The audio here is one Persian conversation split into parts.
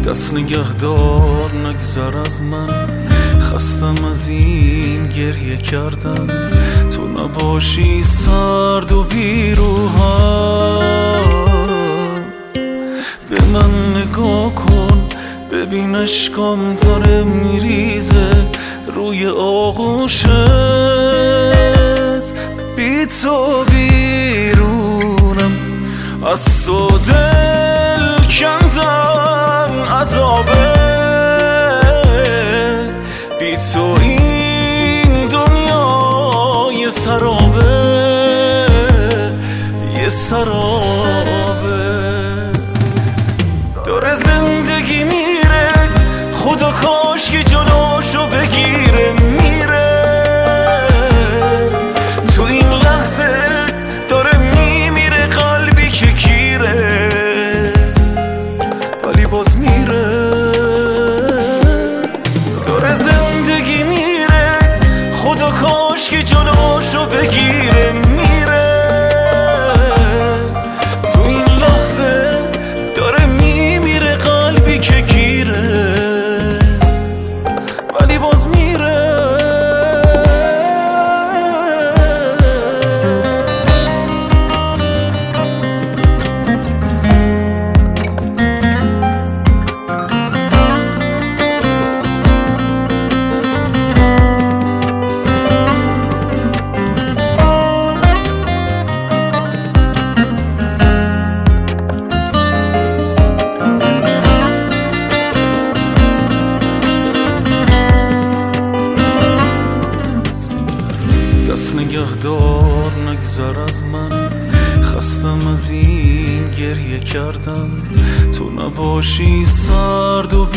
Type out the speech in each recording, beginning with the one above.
دست نگهدار نگذر از من، خستم از این گریه کردن. تو نباشی سرد و بیروحم. به من نگاه کن ببین اشکام داره میریزه روی آغوشت. بی تو بیرونم، از تو دل کندن عذابه. بی تو این دنیا یه سرابه، یه سرابه. داره زندگی میره، خدا کاش که جلوشو بگیره. میره تو این لحظه داره میمیره قلبی که گیره، ولی باز میره. داره زندگی میره، خدا کاش که جلوشو بگیره. میره تو این لحظه داره میمیره قلبی که گیره، ولی باز میره. دست نگهدار نگذر از من، خستم از این گریه کردن. تو نباشی سرد و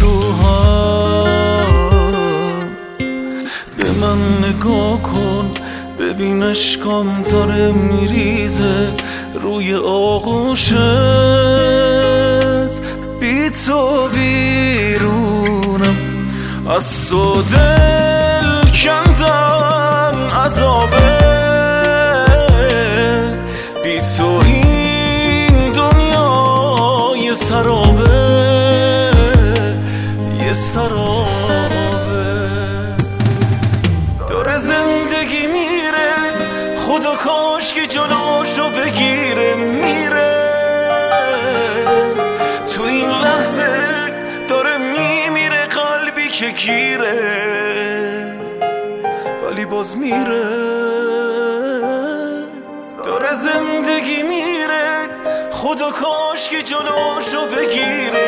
بیروحم. به من نگاه کن ببین اشکام داره میریزه روی آغوشت. بی تو بیرونم، از تو دل کندن عذابه. بی تو این دنیا یه سرابه، یه سرابه. داره زندگی میره، خدا کاش که جلوشو بگیره. میره تو این لحظه داره میمیره قلبی که گیره، ولی باز میره. داره زندگی میره، خدا کاش که جلوشو بگیره.